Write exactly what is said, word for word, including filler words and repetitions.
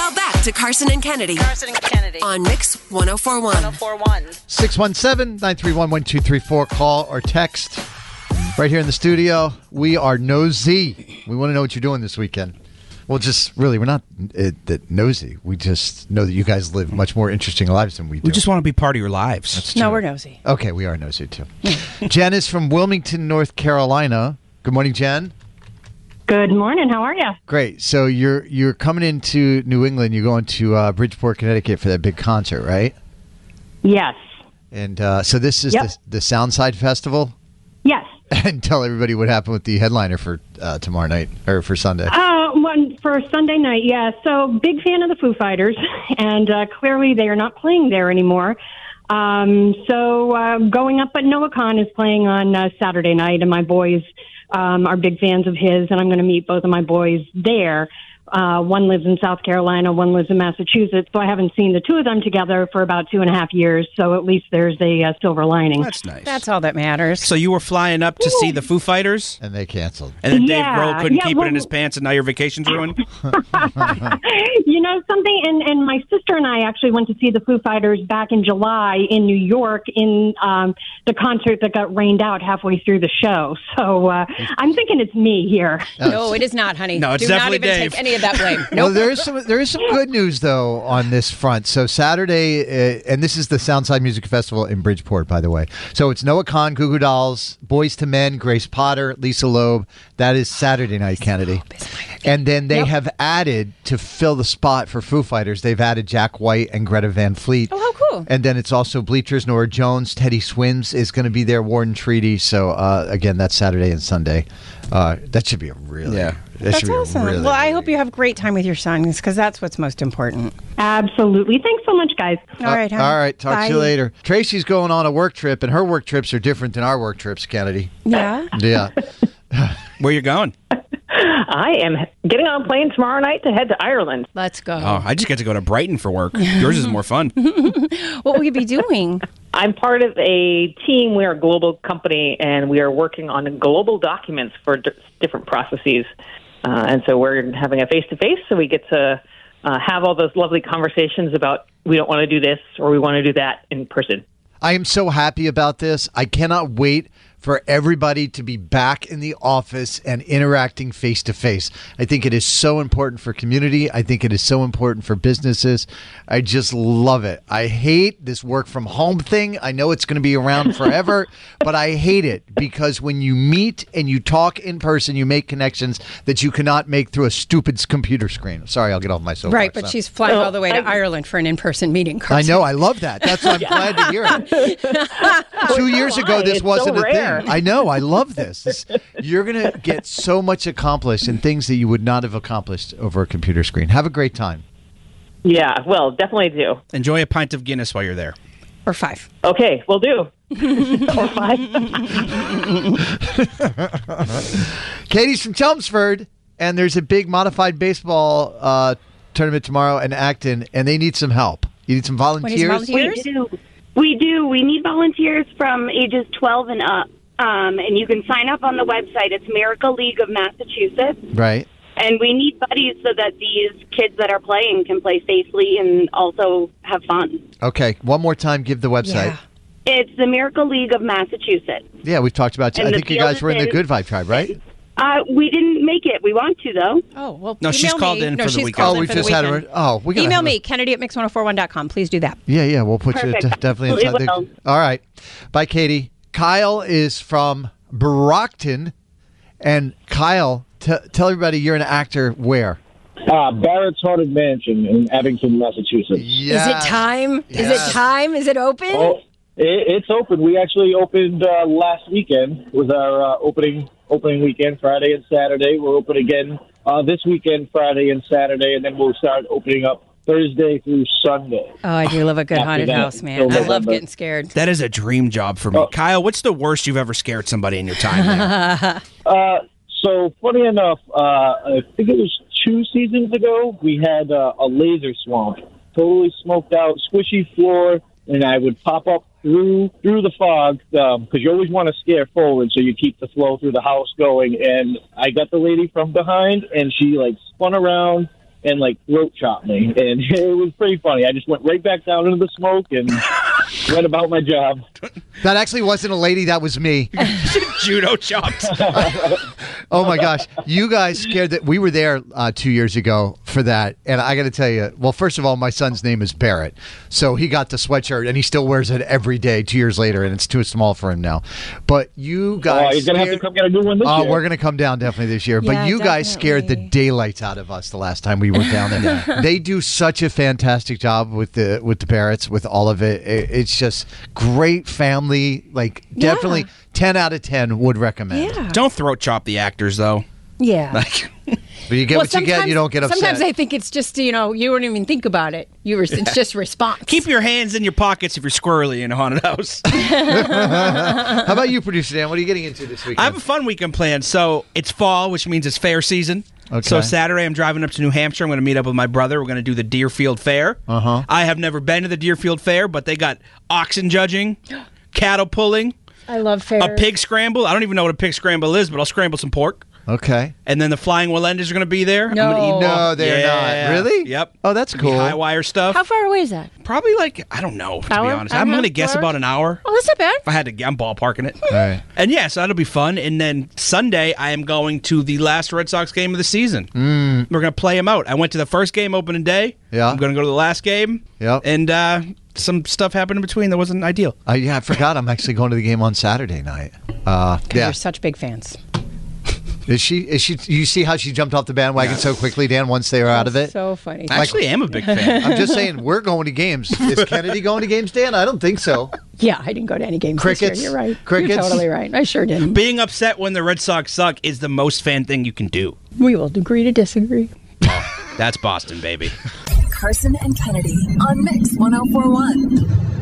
Now back to Carson and Kennedy. Carson and Kennedy. On Mix ten forty-one. ten forty-one. six one seven, nine three one, one two three four. Call or text. Right here in the studio, we are nosy. We want to know what you're doing this weekend. Well, just really, we're not uh, that nosy. We just know that you guys live much more interesting lives than we do. We just want to be part of your lives. That's true. No, we're nosy. Okay, we are nosy, too. Jen is from Wilmington, North Carolina. Good morning, Jen. Good morning. How are you? Great. So you're you're coming into New England. You're going to uh, Bridgeport, Connecticut for that big concert, right? Yes. And uh, so this is Yep. the, the Soundside Festival? Yes. And tell everybody what happened with the headliner for uh, tomorrow night, or for Sunday. Uh, one for Sunday night, yeah. So big fan of the Foo Fighters, and uh, clearly they are not playing there anymore. Um, so uh, going up, but Noah Khan is playing on uh, Saturday night, and my boys um, are big fans of his, and I'm going to meet both of my boys there. Uh, one lives in South Carolina, one lives in Massachusetts, so I haven't seen the two of them together for about two and a half years, so at least there's a uh, silver lining. That's nice. That's all that matters. So you were flying up to see the Foo Fighters? And they canceled. And then Dave Yeah, Grohl couldn't yeah, keep well- it in his pants, and now your vacation's ruined? You know something, and, and my sister and I actually went to see the Foo Fighters back in July in New York in um, the concert that got rained out halfway through the show. So uh, I'm thinking it's me here. No, it is not, honey. No, it's Do not definitely even Dave. take any of that blame. Well, Nope. there is some there is some good news though on this front. So Saturday, uh, and this is the Soundside Music Festival in Bridgeport, by the way. So it's Noah Khan, Goo Goo Dolls, Boys to Men, Grace Potter, Lisa Loeb. That is Saturday night, Kennedy. And then they Yep. have added to fill the spot for Foo Fighters. They've added Jack White and Greta Van Fleet. Oh, how cool. And then it's also Bleachers. Nora Jones, Teddy Swims is going to be there. Warden Treaty. So uh, again, that's Saturday and Sunday. Uh, that should be a really Yeah. That That's should be a awesome. really, well, I really- hope you have a great time with your sons, because that's what's most important. Absolutely. Thanks so much, guys. All right, honey. All right. Talk Bye. to you later. Tracy's going on a work trip, and her work trips are different than our work trips, Kennedy. Yeah. Yeah. Where you going? I am getting on a plane tomorrow night to head to Ireland. Let's go. Oh, I just get to go to Brighton for work. Yours is more fun. What will you be doing? I'm part of a team. We're a global company, and we are working on global documents for d- different processes. Uh, and so we're having a face-to-face, so we get to uh, have all those lovely conversations about we don't want to do this or we want to do that in person. I am so happy about this. I cannot wait for everybody to be back in the office and interacting face to face. I think it is so important for community. I think it is so important for businesses. I just love it. I hate this work from home thing. I know it's going to be around forever, but I hate it because when you meet and you talk in person, you make connections that you cannot make through a stupid computer screen. Sorry, I'll get off my soapbox. Right, but now. she's flying Oh, all the way to I- Ireland for an in-person meeting. I Carson. know. I love that. That's why I'm glad to hear it. Two years ago, why. this It's wasn't so a thing. rare. I know. I love this. This- you're going to get so much accomplished and things that you would not have accomplished over a computer screen. Have a great time. Yeah, well, definitely do. Enjoy a pint of Guinness while you're there. Or five. Okay, we'll do. Or five. Katie's from Chelmsford, and there's a big modified baseball uh, tournament tomorrow in Acton, and they need some help. You need some volunteers? volunteers? We do. We do. We need volunteers from ages twelve and up. Um, and you can sign up on the website. It's Miracle League of Massachusetts. Right. And we need buddies so that these kids that are playing can play safely and also have fun. Okay. One more time, give the website. Yeah. It's the Miracle League of Massachusetts. Yeah, we've talked about And I the think you field guys were in the is- Good Vibe Tribe, right? Uh, we didn't make it. We want to, though. Oh, well, No, she's email called me. in no, for the she's weekend. called Oh, in we for just the had weekend. her. Oh, we got Email me, Kennedy at mix ten forty-one dot com. Please do that. Yeah, yeah, we'll put Perfect. you de- definitely inside. Absolutely The, all right. Bye, Katie. Kyle is from Brockton. And Kyle, t- tell everybody you're an actor where? Uh, Barrett's Haunted Mansion in Abington, Massachusetts. Yes. Is it time? Is Yes. it time? Is it open? Oh, it, it's open. We actually opened uh, last weekend. Was our uh, opening opening weekend, Friday and Saturday. We're open again uh, this weekend, Friday and Saturday, and then we'll start opening up Thursday through Sunday. Oh, I do love a good After haunted that, house, man. till I love November. getting scared. That is a dream job for me. Oh. Kyle, what's the worst you've ever scared somebody in your time there? Uh, so, funny enough, uh, I think it was two seasons ago, we had uh, a laser swamp. Totally smoked out, squishy floor, and I would pop up through through the fog, because you always want to scare forward so you keep the flow through the house going. And I got the lady from behind, and she, like, spun around, and like throat chopped me, and it was pretty funny. I just went right back down into the smoke and went about my job. That actually wasn't a lady. That was me. Judo chopped. Oh my gosh, you guys scared that we were there uh, two years ago for that, and I got to tell you. Well, first of all, my son's name is Barrett, so he got the sweatshirt, and he still wears it every day. Two years later, and it's too small for him now. But you guys, Oh, he's gonna have to come get a new one this Oh, year. we're gonna come down definitely this year. But Yeah, you guys scared the definitely. daylights out of us the last time we were down there. They do such a fantastic job with the with the Barretts, with all of it. It- It's just great family. Like Yeah. definitely ten out of ten would recommend. Yeah. Don't throat chop the actors, though. Yeah. Like, But you get Well, what you get. You don't get upset. Sometimes I think it's just, you know, you don't even think about it. You were, It's just response. keep your hands in your pockets if you're squirrely in a haunted house. How about you, producer Dan? What are you getting into this weekend? I have a fun weekend planned. So it's fall, which means it's fair season. Okay. So Saturday, I'm driving up to New Hampshire. I'm going to meet up with my brother. We're going to do the Deerfield Fair. Uh-huh. I have never been to the Deerfield Fair, but they got oxen judging, cattle pulling, I love fairs. a pig scramble. I don't even know what a pig scramble is, but I'll scramble some pork. Okay. And then the Flying Wallenders are going to be there. I'm No. gonna eat No, they're Yeah. not. Really? Yep. Oh, that's It'll be cool. High wire stuff. How far away is that? Probably like, I don't know, to Hour? be honest. Hour I'm and a going to half, guess two about hours? an hour. Oh, that's not bad. If I had to, I'm ballparking it. All right. And yeah, so that'll be fun. And then Sunday, I am going to the last Red Sox game of the season. Mm. We're going to play them out. I went to the first game opening day. Yeah. I'm going to go to the last game. Yep. And uh, some stuff happened in between that wasn't ideal. Uh, yeah, I forgot. I'm actually going to the game on Saturday night. Uh, yeah. You're such big fans. Is she? Is she? You see how she jumped off the bandwagon so quickly, Dan? Once they were out of it. So funny. I actually am a big fan. I'm just saying, we're going to games. Is Kennedy going to games, Dan? I don't think so. Yeah, I didn't go to any games Crickets? this year. You're right. Crickets? You're totally right. I sure didn't. Being upset when the Red Sox suck is the most fan thing you can do. We will agree to disagree. That's Boston, baby. Carson and Kennedy on Mix one oh four one.